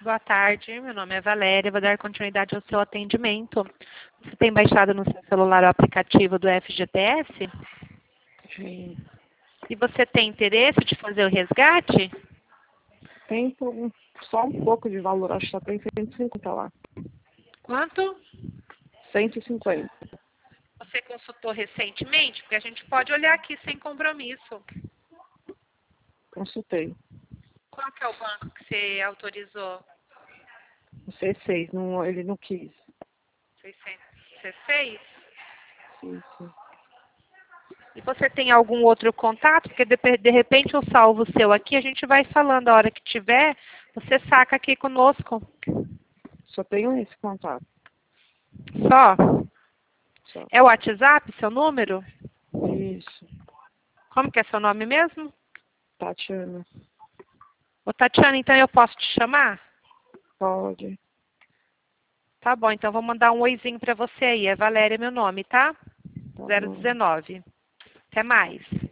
boa tarde. Meu nome é Valéria, vou dar continuidade ao seu atendimento. Você tem baixado no seu celular o aplicativo do FGTS? Sim. E você tem interesse de fazer o resgate? Tem só um pouco de valor, acho que só tem 150 lá. Quanto? 150. Você consultou recentemente? Porque a gente pode olhar aqui sem compromisso. Consultei. Qual que é o banco que você autorizou? O C6, não, ele não quis. 606? Isso. E você tem algum outro contato? Porque de repente eu salvo o seu aqui, a gente vai falando a hora que tiver, você saca aqui conosco. Só tenho esse contato. Só? Só. É o WhatsApp, seu número? Isso. Como que é seu nome mesmo? Tatiana. Ô, Tatiana, então eu posso te chamar? Pode. Tá bom, então vou mandar um oizinho pra você aí. É Valéria meu nome, tá? Tá bom. 019. Até mais.